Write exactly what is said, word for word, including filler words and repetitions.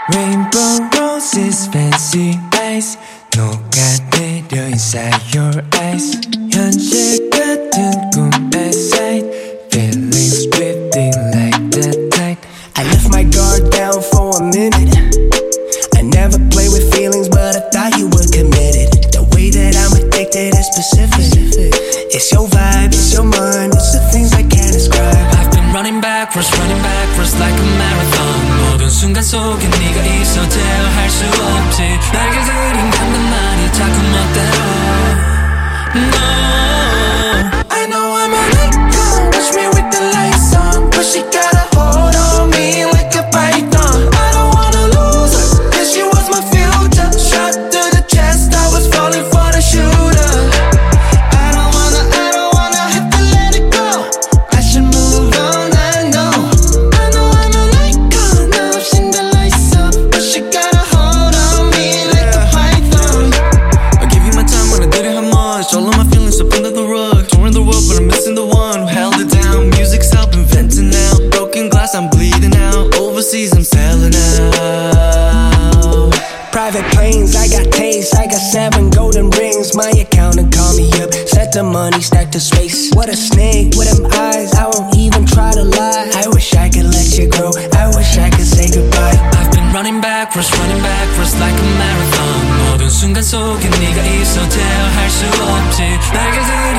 Rainbow roses, fancy eyes 녹아내려 inside your eyes 현실 같은 꿈의 sight Feelings drifting like the tide I left my guard down for a minute I never play with feelings but I thought you were committed The way that I'm addicted is specific It's your vibe, it's your mind, it's the things I can't describe I've been running backwards, running backwards like a marathon 모든 순간 속에 네가 있어 제어할 수 없지 날개 들인 감각만이 자꾸 멋대로 No I know I'm an icon Watch me with the lights on But she got a hold on me like a python I don't wanna lose her Cause she was my future Shot to the chest I was falling for the shooter I don't wanna, I don't wanna have to let it go I should move on, I know I know I'm an icon Now I've seen the lights up But she got a hold on me like a python I give you my time when I didn't have much All of my feelings up under the rug Touring the world but I'm missing the one who held it down Music's helping venting now Broken glass I'm bleeding out Overseas I'm selling out Private planes, I got taste I got seven golden rings My accountant call me up Set the money, stack to space What a snake with them eyes I won't even try to lie I wish I could let you grow I wish I could say goodbye I've been running backwards, running backwards like a marathon 모든 순간 속에 네가 있어 제어할 수 없지 날개 들인